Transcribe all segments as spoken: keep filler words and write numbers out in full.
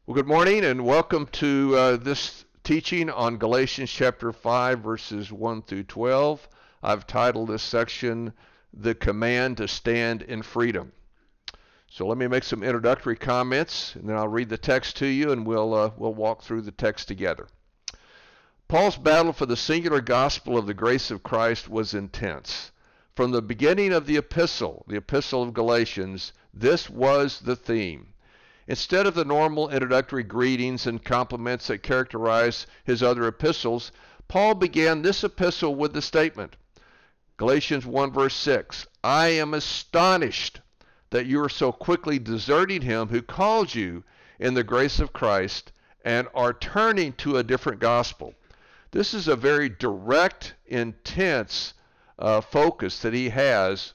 Well, good morning and welcome to uh, this teaching on Galatians chapter five, verses one through twelve. I've titled this section, The Command to Stand in Freedom. So let me make some introductory comments, and then I'll read the text to you, and we'll, uh, we'll walk through the text together. Paul's battle for the singular gospel of the grace of Christ was intense. From the beginning of the epistle, the epistle of Galatians, this was the theme. Instead of the normal introductory greetings and compliments that characterize his other epistles, Paul began this epistle with the statement, Galatians one verse six, I am astonished that you are so quickly deserting him who called you in the grace of Christ and are turning to a different gospel. This is a very direct, intense uh, focus that he has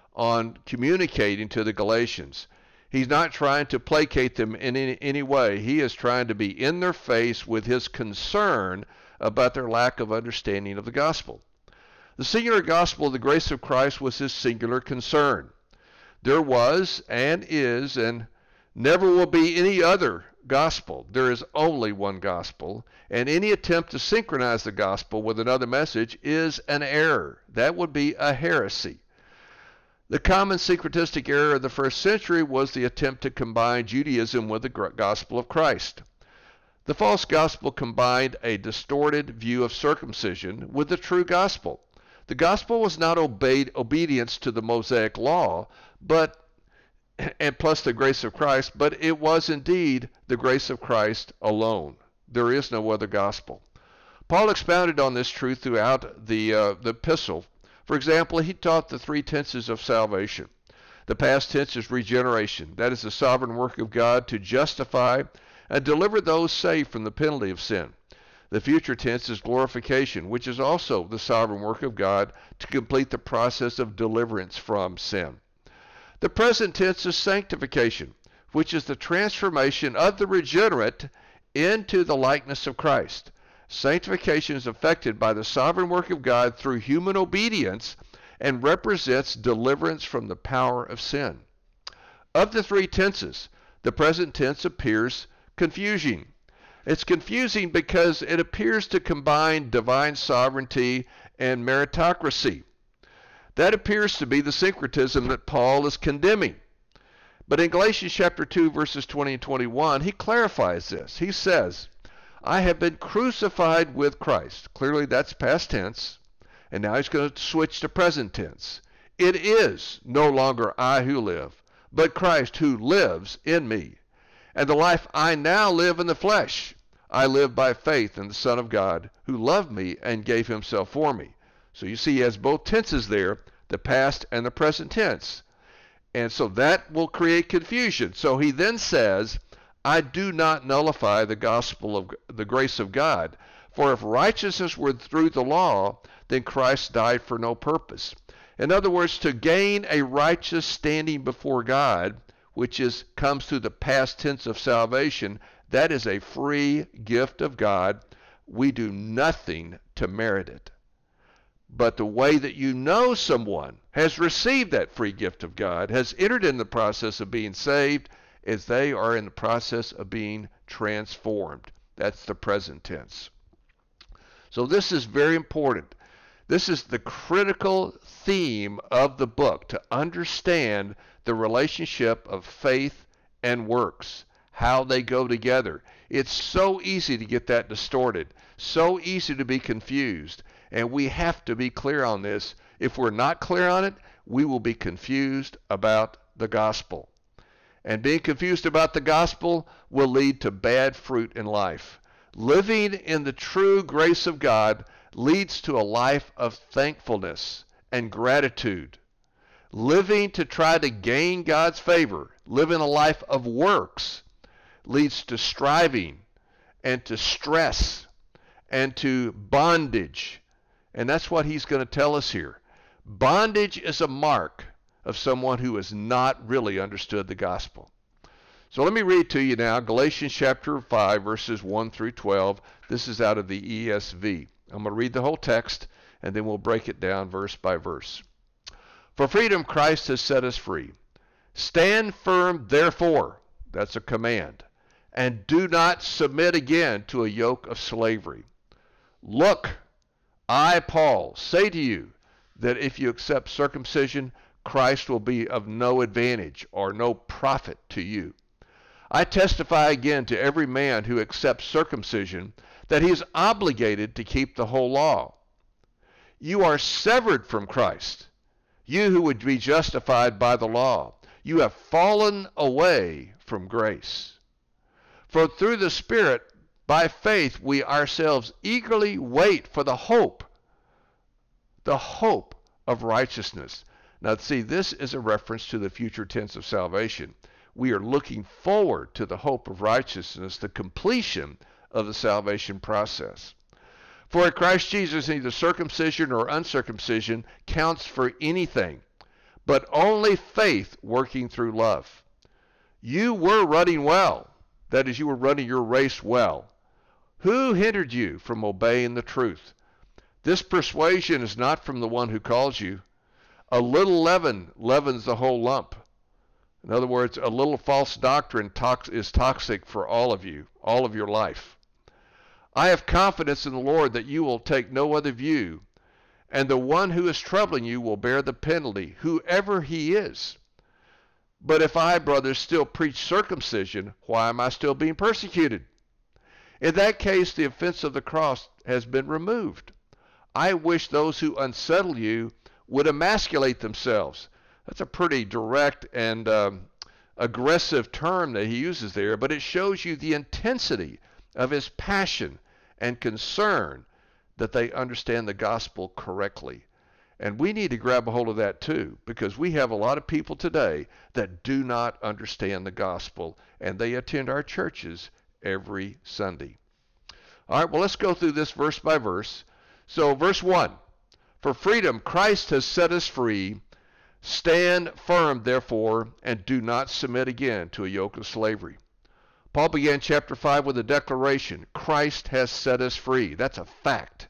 on communicating to the Galatians. He's not trying to placate them in any, any way. He is trying to be in their face with his concern about their lack of understanding of the gospel. The singular gospel of the grace of Christ was his singular concern. There was and is and never will be any other gospel. There is only one gospel, and any attempt to synchronize the gospel with another message is an error. That would be a heresy. The common syncretistic error of the first century was the attempt to combine Judaism with the gospel of Christ. The false gospel combined a distorted view of circumcision with the true gospel. The gospel was not obeyed obedience to the Mosaic law, but and plus the grace of Christ, but it was indeed the grace of Christ alone. There is no other gospel. Paul expounded on this truth throughout the uh, the epistle. For example, he taught the three tenses of salvation. The past tense is regeneration. That is the sovereign work of God to justify and deliver those saved from the penalty of sin. The future tense is glorification, which is also the sovereign work of God to complete the process of deliverance from sin. The present tense is sanctification, which is the transformation of the regenerate into the likeness of Christ. Sanctification is effected by the sovereign work of God through human obedience and represents deliverance from the power of sin. Of the three tenses, the present tense appears confusing. It's confusing because it appears to combine divine sovereignty and meritocracy. That appears to be the syncretism that Paul is condemning. But in Galatians chapter two, verses twenty and twenty-one, he clarifies this. He says, I have been crucified with Christ. Clearly that's past tense. And now he's going to switch to present tense. It is no longer I who live, but Christ who lives in me. And the life I now live in the flesh, I live by faith in the Son of God, who loved me and gave himself for me. So you see he has both tenses there, the past and the present tense. And so that will create confusion. So he then says, I do not nullify the gospel of the grace of God. For if righteousness were through the law, then Christ died for no purpose. In other words, to gain a righteous standing before God, which is comes through the past tense of salvation, that is a free gift of God. We do nothing to merit it. But the way that you know someone has received that free gift of God, has entered in the process of being saved, is they are in the process of being transformed. That's the present tense. So this is very important. This is the critical theme of the book, to understand the relationship of faith and works, how they go together. It's so easy to get that distorted, so easy to be confused, and we have to be clear on this. If we're not clear on it, we will be confused about the gospel. And being confused about the gospel will lead to bad fruit in life. Living in the true grace of God leads to a life of thankfulness and gratitude. Living to try to gain God's favor, living a life of works, leads to striving and to stress and to bondage. And that's what he's going to tell us here. Bondage is a mark of someone who has not really understood the gospel. So let me read to you now Galatians chapter five, verses one through twelve. This is out of the E S V. I'm going to read the whole text, and then we'll break it down verse by verse. For freedom Christ has set us free. Stand firm, therefore, that's a command, and do not submit again to a yoke of slavery. Look, I, Paul, say to you that if you accept circumcision, Christ will be of no advantage or no profit to you. I testify again to every man who accepts circumcision that he is obligated to keep the whole law. You are severed from Christ, you who would be justified by the law. You have fallen away from grace. For through the Spirit, by faith, we ourselves eagerly wait for the hope, the hope of righteousness. Now, see, this is a reference to the future tense of salvation. We are looking forward to the hope of righteousness, the completion of the salvation process. For in Christ Jesus, neither circumcision or uncircumcision counts for anything, but only faith working through love. You were running well. That is, you were running your race well. Who hindered you from obeying the truth? This persuasion is not from the one who calls you. A little leaven leavens the whole lump. In other words, a little false doctrine tox- is toxic for all of you, all of your life. I have confidence in the Lord that you will take no other view, and the one who is troubling you will bear the penalty, whoever he is. But if I, brothers, still preach circumcision, why am I still being persecuted? In that case, the offense of the cross has been removed. I wish those who unsettle you would emasculate themselves. That's a pretty direct and um, aggressive term that he uses there, but it shows you the intensity of his passion and concern that they understand the gospel correctly. And we need to grab a hold of that too, because we have a lot of people today that do not understand the gospel, and they attend our churches every Sunday. All right, well, let's go through this verse by verse. So, verse one, for freedom Christ has set us free. Stand firm, therefore, and do not submit again to a yoke of slavery. Paul began chapter five with a declaration. Christ has set us free. That's a fact.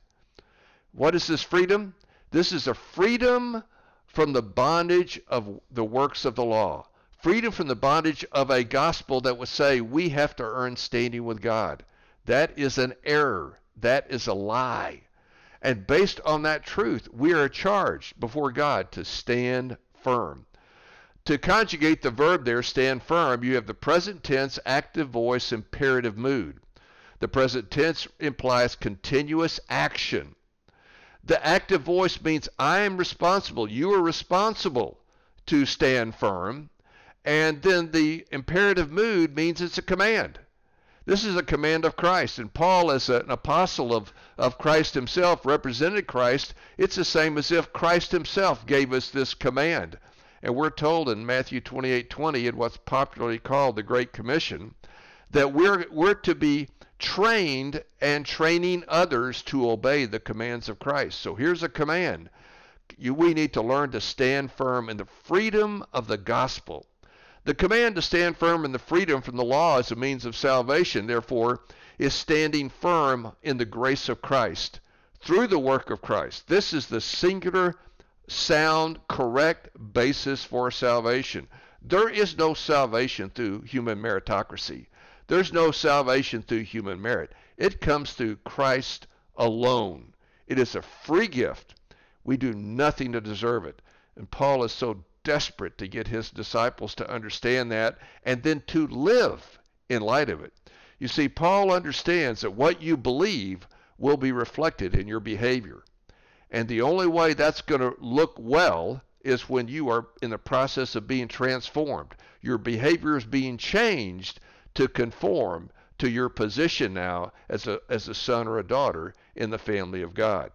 What is this freedom? This is a freedom from the bondage of the works of the law. Freedom from the bondage of a gospel that would say we have to earn standing with God. That is an error. That is a lie. And based on that truth, we are charged before God to stand firm. To conjugate the verb there, stand firm, you have the present tense, active voice, imperative mood. The present tense implies continuous action. The active voice means I am responsible. You are responsible to stand firm. And then the imperative mood means it's a command. This is a command of Christ. And Paul, as an apostle of, of Christ himself, represented Christ. It's the same as if Christ himself gave us this command. And we're told in Matthew twenty-eight twenty, in what's popularly called the Great Commission, that we're, we're to be trained and training others to obey the commands of Christ. So here's a command. You, we need to learn to stand firm in the freedom of the gospel. The command to stand firm in the freedom from the law as a means of salvation, therefore, is standing firm in the grace of Christ through the work of Christ. This is the singular, sound, correct basis for salvation. There is no salvation through human meritocracy. There's no salvation through human merit. It comes through Christ alone. It is a free gift. We do nothing to deserve it. And Paul is so desperate to get his disciples to understand that and then to live in light of it. You see, Paul understands that what you believe will be reflected in your behavior. And the only way that's going to look well is when you are in the process of being transformed. Your behavior is being changed to conform to your position now as a, as a son or a daughter in the family of God.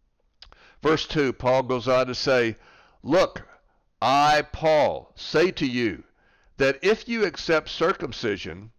Verse two, Paul goes on to say, look, I, Paul, say to you that if you accept circumcision,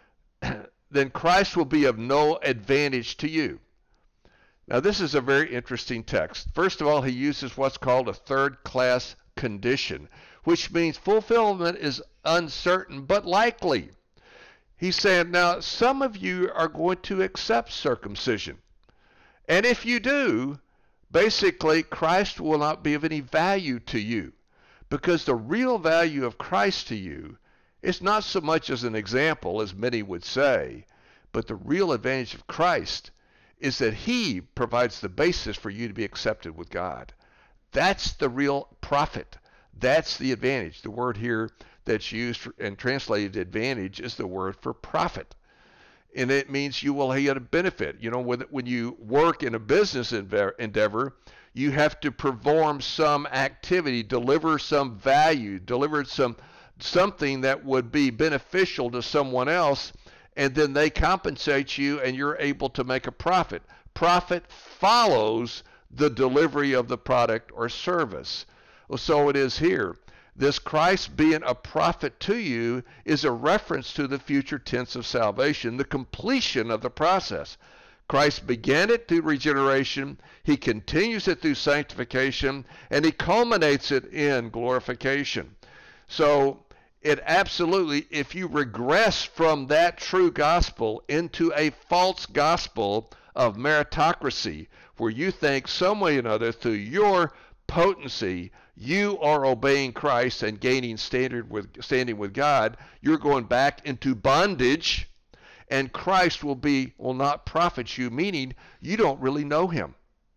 then Christ will be of no advantage to you. Now, this is a very interesting text. First of all, he uses what's called a third-class condition, which means fulfillment is uncertain but likely. He's saying, now, some of you are going to accept circumcision. And if you do, basically, Christ will not be of any value to you, because the real value of Christ to you It's not so much as an example as many would say, but the real advantage of Christ is that he provides the basis for you to be accepted with God. That's the real profit. That's the advantage. The word here that's used for, and translated advantage is the word for profit. And it means you will get a benefit. You know, when, when you work in a business endeavor, you have to perform some activity, deliver some value, deliver some something that would be beneficial to someone else, and then they compensate you and you're able to make a profit. Profit follows the delivery of the product or service. Well, so it is here. This Christ being a profit to you is a reference to the future tense of salvation, the completion of the process. Christ began it through regeneration, he continues it through sanctification, and he culminates it in glorification. So it absolutely, if you regress from that true gospel into a false gospel of meritocracy, where you think some way or another through your potency you are obeying Christ and gaining standard with standing with God, you're going back into bondage, and Christ will be will not profit you, meaning you don't really know him.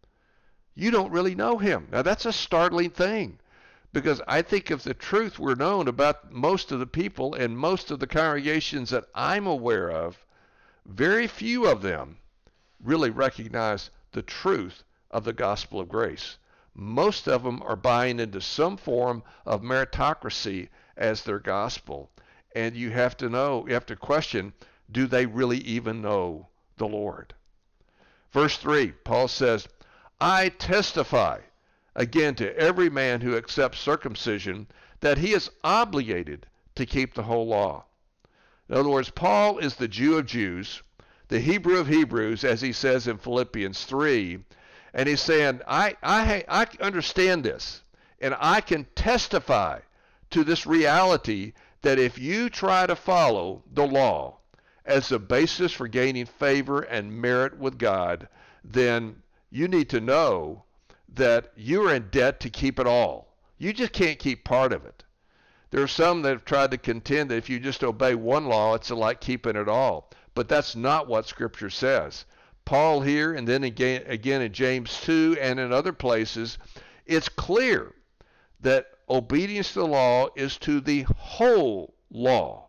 You don't really know him. Now that's a startling thing, because I think if the truth were known about most of the people and most of the congregations that I'm aware of, very few of them really recognize the truth of the gospel of grace. Most of them are buying into some form of meritocracy as their gospel. And you have to know, you have to question, do they really even know the Lord? Verse three, Paul says, I testify again to every man who accepts circumcision that he is obligated to keep the whole law. In other words, Paul is the Jew of Jews, the Hebrew of Hebrews, as he says in Philippians three, and he's saying, I, I, I understand this, and I can testify to this reality that if you try to follow the law as the basis for gaining favor and merit with God, then you need to know that you're in debt to keep it all. You just can't keep part of it. There are some that have tried to contend that if you just obey one law, it's like keeping it all. But that's not what Scripture says. Paul here, and then again, again in James two and in other places, it's clear that obedience to the law is to the whole law,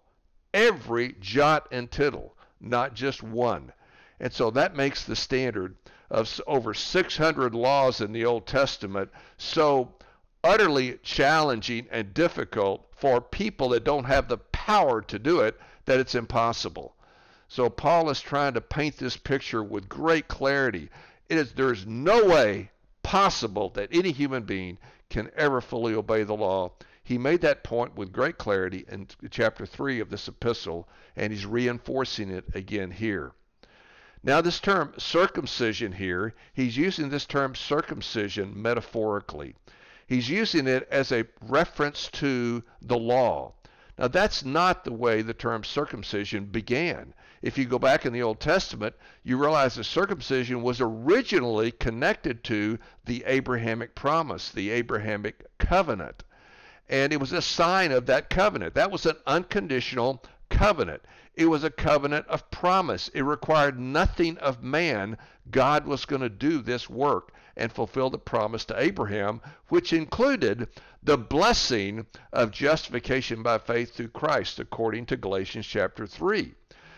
every jot and tittle, not just one. And so that makes the standard of over six hundred laws in the Old Testament so utterly challenging and difficult for people that don't have the power to do it that it's impossible. So Paul is trying to paint this picture with great clarity. It is, there is no way possible that any human being can ever fully obey the law. He made that point with great clarity in chapter three of this epistle, and he's reinforcing it again here. Now this term circumcision here, he's using this term circumcision metaphorically. He's using it as a reference to the law. Now that's not the way the term circumcision began. If you go back in the Old Testament, you realize that circumcision was originally connected to the Abrahamic promise, the Abrahamic covenant. And it was a sign of that covenant. That was an unconditional covenant. It was a covenant of promise. It required nothing of man. God was going to do this work and fulfill the promise to Abraham, which included the blessing of justification by faith through Christ, according to Galatians chapter three.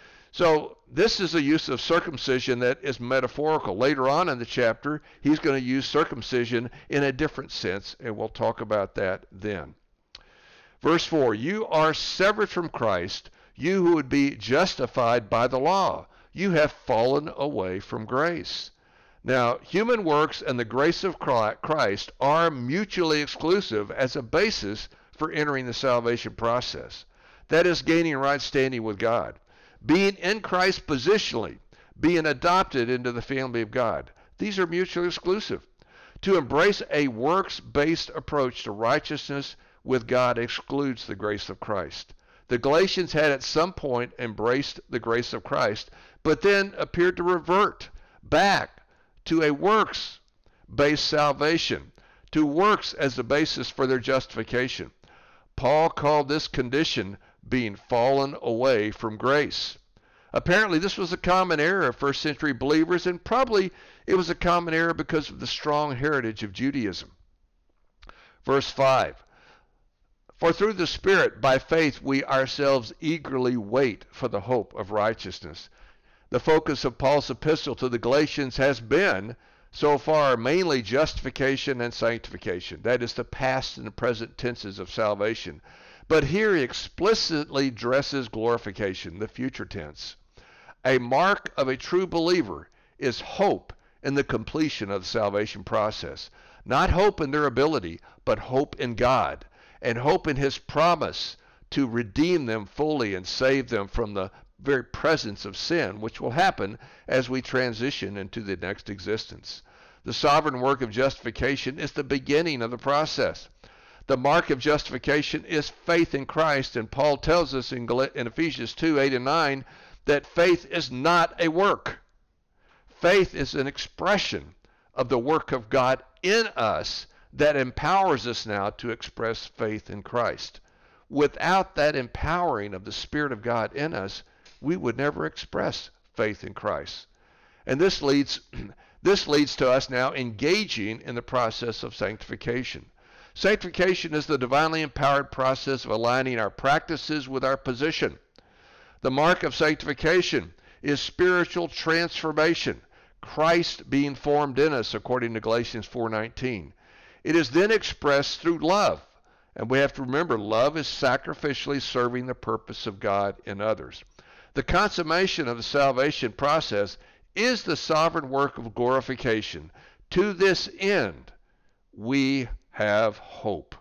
So this is a use of circumcision that is metaphorical. Later on in the chapter, he's going to use circumcision in a different sense, and we'll talk about that then. Verse four, you are severed from Christ, you who would be justified by the law. You have fallen away from grace. Now, human works and the grace of Christ are mutually exclusive as a basis for entering the salvation process. That is gaining right standing with God. Being in Christ positionally, being adopted into the family of God. These are mutually exclusive. To embrace a works-based approach to righteousness with God excludes the grace of Christ. The Galatians had at some point embraced the grace of Christ, but then appeared to revert back to a works-based salvation, to works as the basis for their justification. Paul called this condition being fallen away from grace. Apparently, this was a common error of first century believers, and probably it was a common error because of the strong heritage of Judaism. Verse five, for through the Spirit, by faith, we ourselves eagerly wait for the hope of righteousness. The focus of Paul's epistle to the Galatians has been, so far, mainly justification and sanctification. That is the past and the present tenses of salvation. But here he explicitly addresses glorification, the future tense. A mark of a true believer is hope in the completion of the salvation process. Not hope in their ability, but hope in God, and hope in his promise to redeem them fully and save them from the very presence of sin, which will happen as we transition into the next existence. The sovereign work of justification is the beginning of the process. The mark of justification is faith in Christ, and Paul tells us in, in Ephesians two, eight and nine that faith is not a work. Faith is an expression of the work of God in us that empowers us now to express faith in Christ. Without that empowering of the Spirit of God in us, we would never express faith in Christ. And this leads, this leads to us now engaging in the process of sanctification. Sanctification is the divinely empowered process of aligning our practices with our position. The mark of sanctification is spiritual transformation, Christ being formed in us, according to Galatians four nineteen. It is then expressed through love. And we have to remember, love is sacrificially serving the purpose of God in others. The consummation of the salvation process is the sovereign work of glorification. To this end, we have hope.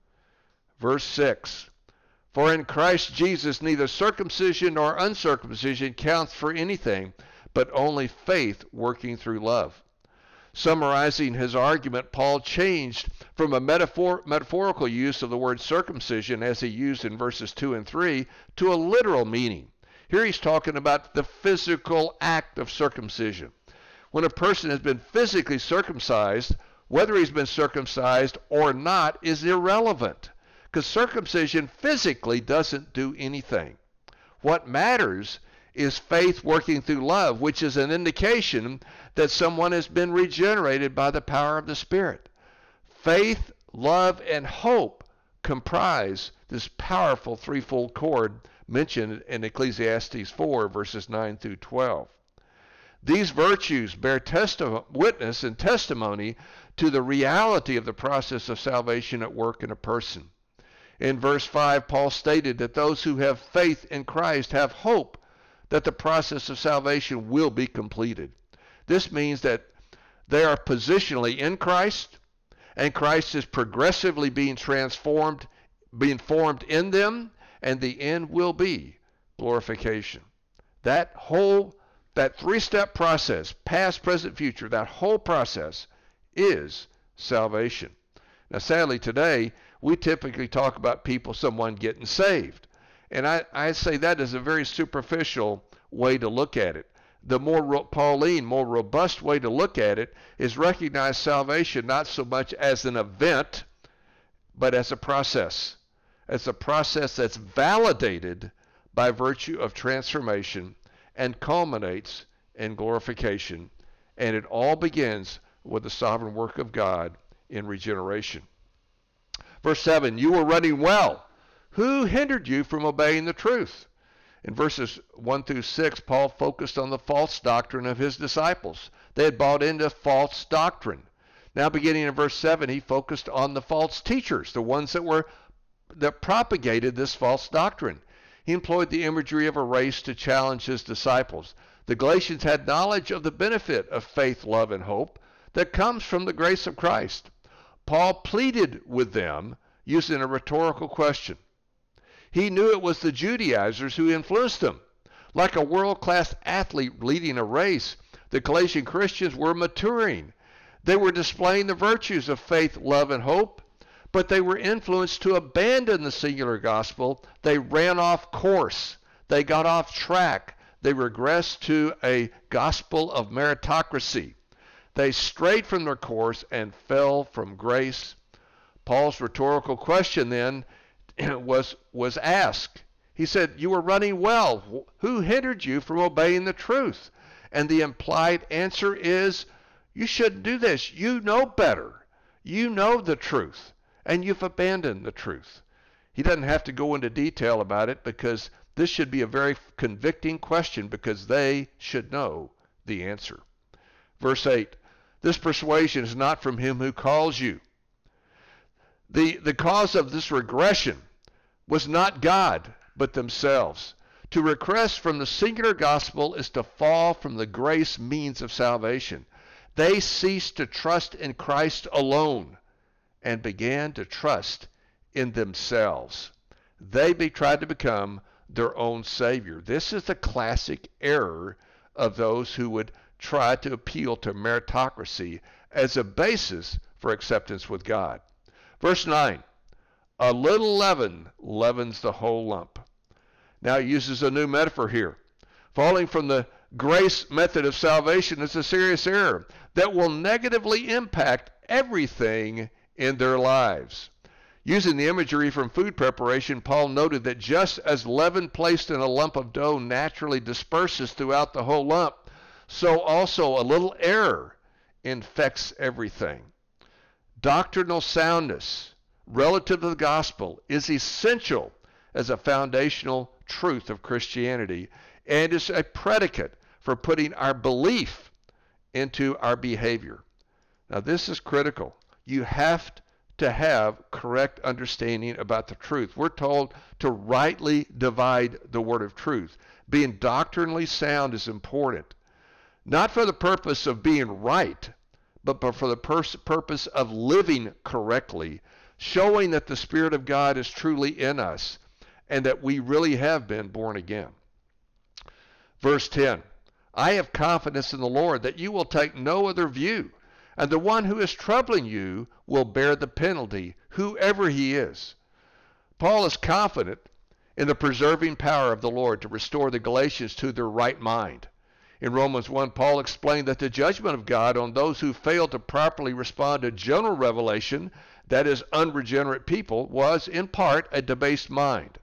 Verse six, for in Christ Jesus neither circumcision nor uncircumcision counts for anything, but only faith working through love. Summarizing his argument, Paul changed from a metaphor, metaphorical use of the word circumcision, as he used in verses two and three, to a literal meaning. Here he's talking about the physical act of circumcision. When a person has been physically circumcised, whether he's been circumcised or not is irrelevant, because circumcision physically doesn't do anything. What matters is faith working through love, which is an indication that someone has been regenerated by the power of the Spirit. Faith, love, and hope comprise this powerful threefold cord mentioned in Ecclesiastes four, verses nine through twelve. These virtues bear testi- witness and testimony to the reality of the process of salvation at work in a person. In verse five, Paul stated that those who have faith in Christ have hope that the process of salvation will be completed. This means that they are positionally in Christ, and Christ is progressively being transformed, being formed in them, and the end will be glorification. That whole, that three-step process, past, present, future, that whole process is salvation. Now, sadly, today, we typically talk about people, someone getting saved. And I, I say that is a very superficial way to look at it. The more ro- Pauline, more robust way to look at it is recognize salvation not so much as an event, but as a process. As a process that's validated by virtue of transformation and culminates in glorification. And it all begins with the sovereign work of God in regeneration. Verse seven, you were running well. Who hindered you from obeying the truth? In verses one through six, Paul focused on the false doctrine of his disciples. They had bought into false doctrine. Now, beginning in verse seven, he focused on the false teachers, the ones that were that propagated this false doctrine. He employed the imagery of a race to challenge his disciples. The Galatians had knowledge of the benefit of faith, love, and hope that comes from the grace of Christ. Paul pleaded with them using a rhetorical question. He knew it was the Judaizers who influenced them. Like a world-class athlete leading a race, the Galatian Christians were maturing. They were displaying the virtues of faith, love, and hope, but they were influenced to abandon the singular gospel. They ran off course. They got off track. They regressed to a gospel of meritocracy. They strayed from their course and fell from grace. Paul's rhetorical question then was, was asked. He said, you were running well. Who hindered you from obeying the truth? And the implied answer is, you shouldn't do this. You know better. You know the truth, and you've abandoned the truth. He doesn't have to go into detail about it because this should be a very convicting question because they should know the answer. Verse eight, this persuasion is not from him who calls you. The, the cause of this regression was not God, but themselves. To regress from the singular gospel is to fall from the grace means of salvation. They ceased to trust in Christ alone and began to trust in themselves. They be, tried to become their own Savior. This is the classic error of those who would try to appeal to meritocracy as a basis for acceptance with God. Verse nine, a little leaven leavens the whole lump. Now he uses a new metaphor here. Falling from the grace method of salvation is a serious error that will negatively impact everything in their lives. Using the imagery from food preparation, Paul noted that just as leaven placed in a lump of dough naturally disperses throughout the whole lump, so also a little error infects everything. Doctrinal soundness relative to the gospel is essential as a foundational truth of Christianity and is a predicate for putting our belief into our behavior. Now this is critical. You have to have correct understanding about the truth. We're told to rightly divide the word of truth. Being doctrinally sound is important, not for the purpose of being right, but for the pers- purpose of living correctly, showing that the Spirit of God is truly in us and that we really have been born again. Verse ten, I have confidence in the Lord that you will take no other view, and the one who is troubling you will bear the penalty, whoever he is. Paul is confident in the preserving power of the Lord to restore the Galatians to their right mind. In Romans one, Paul explained that the judgment of God on those who failed to properly respond to general revelation, that is, unregenerate people, was in part a debased mind.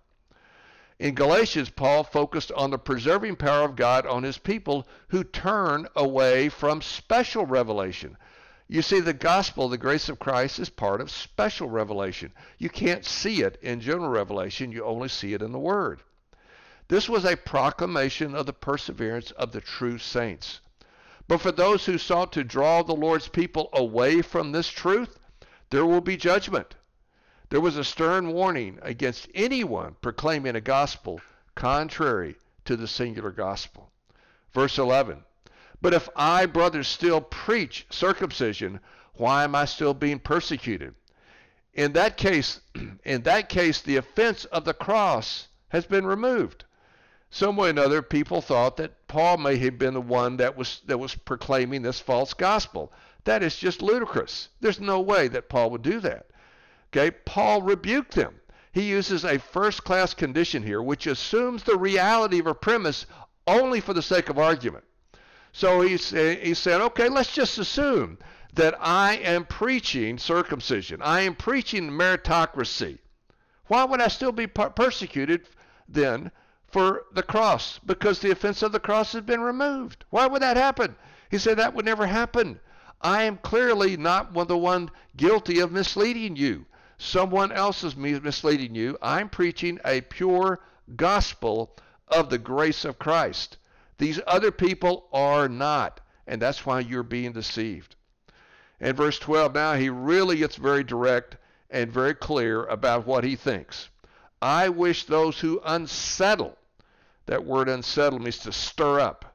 In Galatians, Paul focused on the preserving power of God on his people who turn away from special revelation. You see, the gospel, the grace of Christ, is part of special revelation. You can't see it in general revelation. You only see it in the Word. This was a proclamation of the perseverance of the true saints. But for those who sought to draw the Lord's people away from this truth, there will be judgment. There was a stern warning against anyone proclaiming a gospel contrary to the singular gospel. Verse eleven, but if I, brothers, still preach circumcision, why am I still being persecuted? In that case, in that case, the offense of the cross has been removed. Some way or another, people thought that Paul may have been the one that was that was proclaiming this false gospel. That is just ludicrous. There's no way that Paul would do that. Okay, Paul rebuked them. He uses a first-class condition here, which assumes the reality of a premise only for the sake of argument. So he, he said, okay, let's just assume that I am preaching circumcision. I am preaching meritocracy. Why would I still be persecuted then for the cross? Because the offense of the cross has been removed. Why would that happen? He said that would never happen. I am clearly not the one guilty of misleading you. Someone else is misleading you. I'm preaching a pure gospel of the grace of Christ. These other people are not, and that's why you're being deceived. In verse twelve, now he really gets very direct and very clear about what he thinks. I wish those who unsettle, that word unsettle means to stir up,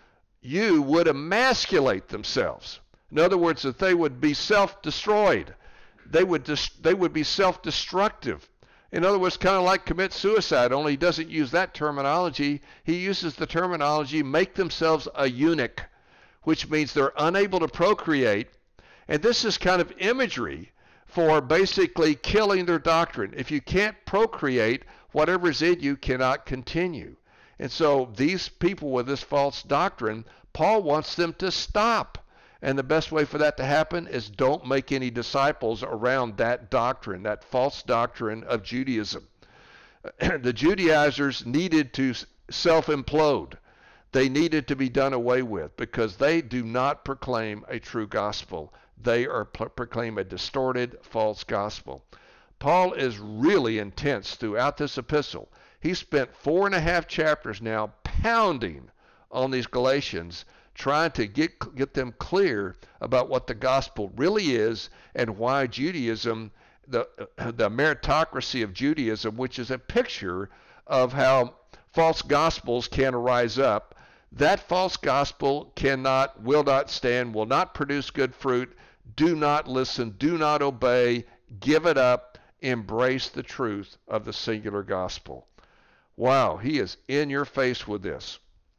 you would emasculate themselves. In other words, that they would be self-destroyed. They would dis- they would be self-destructive. In other words, kind of like commit suicide, only he doesn't use that terminology. He uses the terminology make themselves a eunuch, which means they're unable to procreate. And this is kind of imagery for basically killing their doctrine. If you can't procreate, whatever's in you cannot continue. And so these people with this false doctrine, Paul wants them to stop. And the best way for that to happen is don't make any disciples around that doctrine, that false doctrine of Judaism. The Judaizers needed to self-implode. They needed to be done away with because they do not proclaim a true gospel. They are pro- proclaim a distorted, false gospel. Paul is really intense throughout this epistle. He spent four and a half chapters now pounding on these Galatians, trying to get get them clear about what the gospel really is and why Judaism, the the meritocracy of Judaism, which is a picture of how false gospels can rise up. That false gospel cannot, will not stand, will not produce good fruit. Do not listen, do not obey, give it up, embrace the truth of the singular gospel. Wow, he is in your face with this.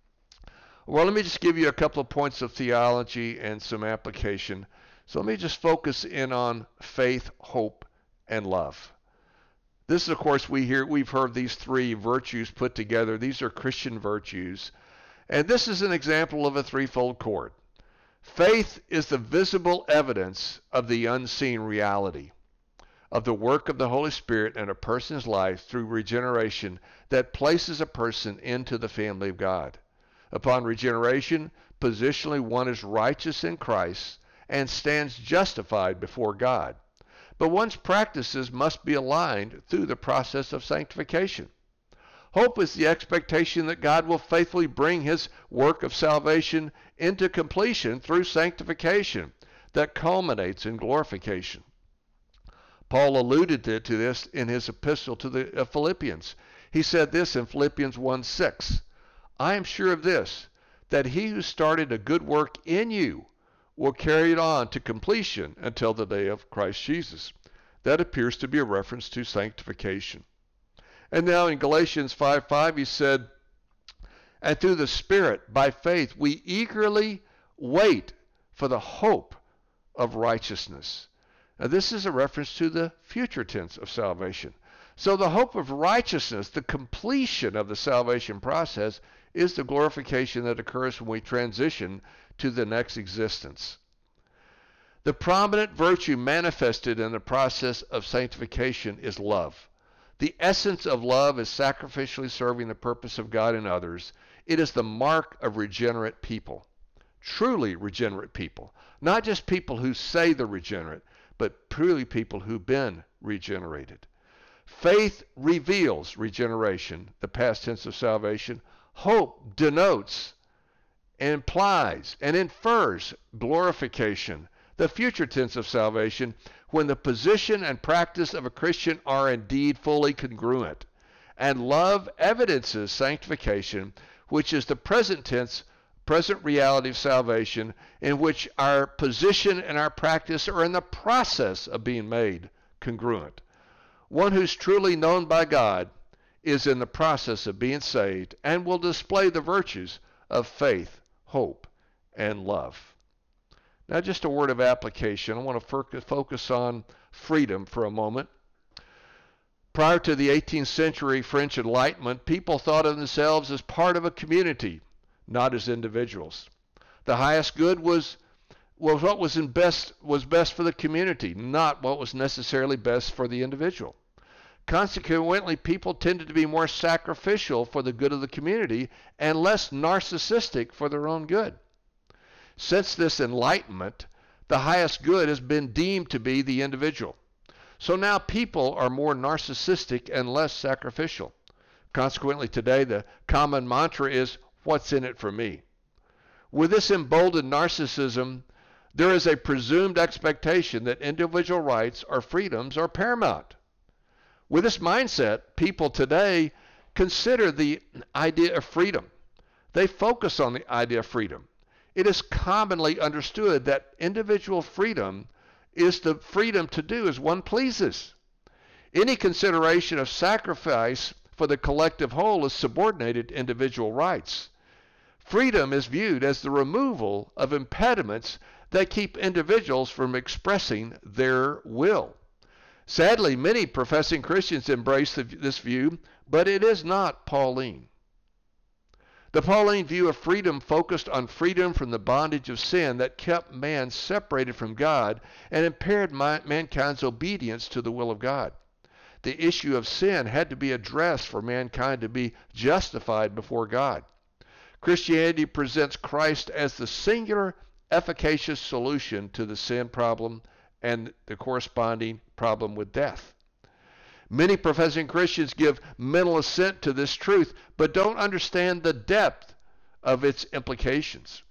Well, let me just give you a couple of points of theology and some application. So let me just focus in on faith, hope, and love. This is, of course, we hear, we've heard these three virtues put together. These are Christian virtues. And this is an example of a threefold cord. Faith is the visible evidence of the unseen reality of the work of the Holy Spirit in a person's life through regeneration that places a person into the family of God. Upon regeneration, positionally one is righteous in Christ and stands justified before God. But one's practices must be aligned through the process of sanctification. Hope is the expectation that God will faithfully bring his work of salvation into completion through sanctification that culminates in glorification. Paul alluded to, to this in his epistle to the uh, Philippians. He said this in Philippians one six, I am sure of this, that he who started a good work in you will carry it on to completion until the day of Christ Jesus. That appears to be a reference to sanctification. And now in Galatians five five, he said, and through the Spirit, by faith, we eagerly wait for the hope of righteousness. Now this is a reference to the future tense of salvation. So the hope of righteousness, the completion of the salvation process, is the glorification that occurs when we transition to the next existence. The prominent virtue manifested in the process of sanctification is love. The essence of love is sacrificially serving the purpose of God and others. It is the mark of regenerate people, truly regenerate people, not just people who say they're regenerate, but truly people who've been regenerated. Faith reveals regeneration, the past tense of salvation. Hope denotes, implies, and infers glorification, the future tense of salvation, when the position and practice of a Christian are indeed fully congruent. And love evidences sanctification, which is the present tense, present reality of salvation, in which our position and our practice are in the process of being made congruent. One who's truly known by God is in the process of being saved and will display the virtues of faith, hope, and love. Now, just a word of application. I want to focus on freedom for a moment. Prior to the eighteenth century French Enlightenment, people thought of themselves as part of a community, not as individuals. The highest good was, was what was in best was best for the community, not what was necessarily best for the individual. Consequently, people tended to be more sacrificial for the good of the community and less narcissistic for their own good. Since this enlightenment, the highest good has been deemed to be the individual. So now people are more narcissistic and less sacrificial. Consequently, today the common mantra is, what's in it for me? With this emboldened narcissism, there is a presumed expectation that individual rights or freedoms are paramount. With this mindset, people today consider the idea of freedom. They focus on the idea of freedom. It is commonly understood that individual freedom is the freedom to do as one pleases. Any consideration of sacrifice for the collective whole is subordinated to individual rights. Freedom is viewed as the removal of impediments that keep individuals from expressing their will. Sadly, many professing Christians embrace this view, but it is not Pauline. The Pauline view of freedom focused on freedom from the bondage of sin that kept man separated from God and impaired mankind's obedience to the will of God. The issue of sin had to be addressed for mankind to be justified before God. Christianity presents Christ as the singular, efficacious solution to the sin problem and the corresponding problem with death. Many professing Christians give mental assent to this truth, but don't understand the depth of its implications.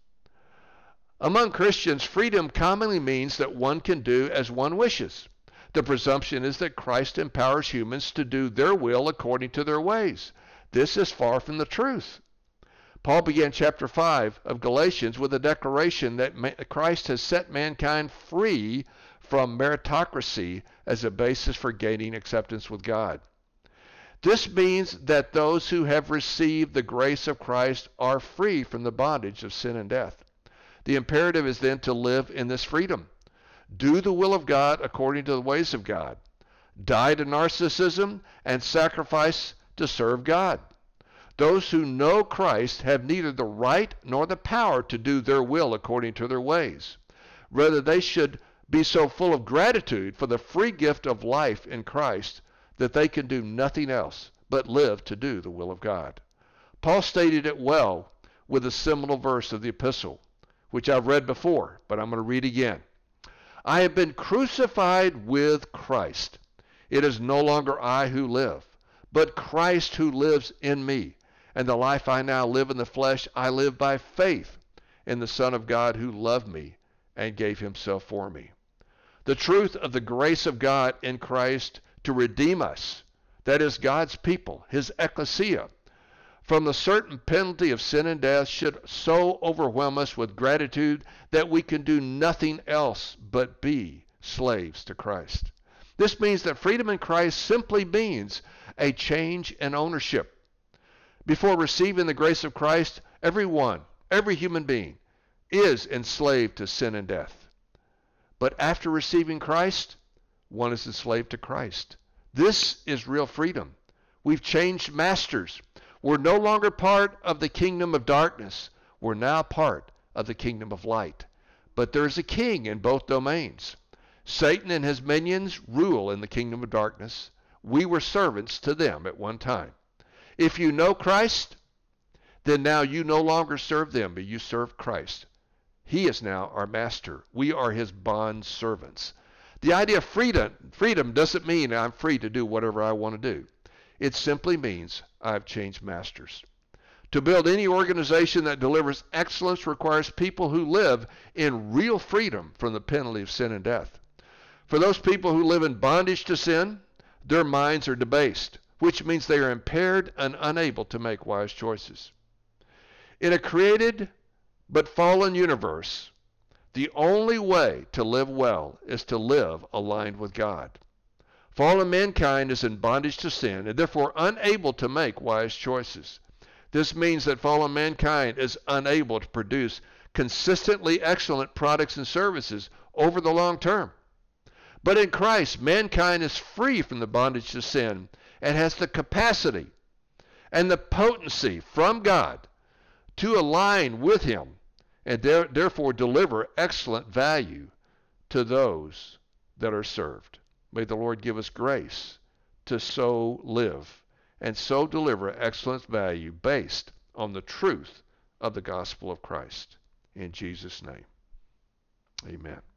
Among Christians, freedom commonly means that one can do as one wishes. The presumption is that Christ empowers humans to do their will according to their ways. This is far from the truth. Paul began chapter five of Galatians with a declaration that Christ has set mankind free from meritocracy as a basis for gaining acceptance with God. This means that those who have received the grace of Christ are free from the bondage of sin and death. The imperative is then to live in this freedom. Do the will of God according to the ways of God. Die to narcissism and sacrifice to serve God. Those who know Christ have neither the right nor the power to do their will according to their ways. Rather, they should be so full of gratitude for the free gift of life in Christ that they can do nothing else but live to do the will of God. Paul stated it well with a seminal verse of the epistle, which I've read before, but I'm going to read again. I have been crucified with Christ. It is no longer I who live, but Christ who lives in me. And the life I now live in the flesh, I live by faith in the Son of God who loved me and gave himself for me. The truth of the grace of God in Christ to redeem us, that is God's people, his ecclesia, from the certain penalty of sin and death should so overwhelm us with gratitude that we can do nothing else but be slaves to Christ. This means that freedom in Christ simply means a change in ownership. Before receiving the grace of Christ, everyone, every human being, is enslaved to sin and death. But after receiving Christ, one is enslaved to Christ. This is real freedom. We've changed masters. We're no longer part of the kingdom of darkness. We're now part of the kingdom of light. But there's a king in both domains. Satan and his minions rule in the kingdom of darkness. We were servants to them at one time. If you know Christ, then now you no longer serve them, but you serve Christ. He is now our master. We are his bond servants. The idea of freedom, freedom doesn't mean I'm free to do whatever I want to do. It simply means I've changed masters. To build any organization that delivers excellence requires people who live in real freedom from the penalty of sin and death. For those people who live in bondage to sin, their minds are debased, which means they are impaired and unable to make wise choices. In a created but fallen universe, the only way to live well is to live aligned with God. Fallen mankind is in bondage to sin and therefore unable to make wise choices. This means that fallen mankind is unable to produce consistently excellent products and services over the long term. But in Christ, mankind is free from the bondage to sin and has the capacity and the potency from God to align with him and there, therefore deliver excellent value to those that are served. May the Lord give us grace to so live and so deliver excellent value based on the truth of the gospel of Christ. In Jesus' name, amen.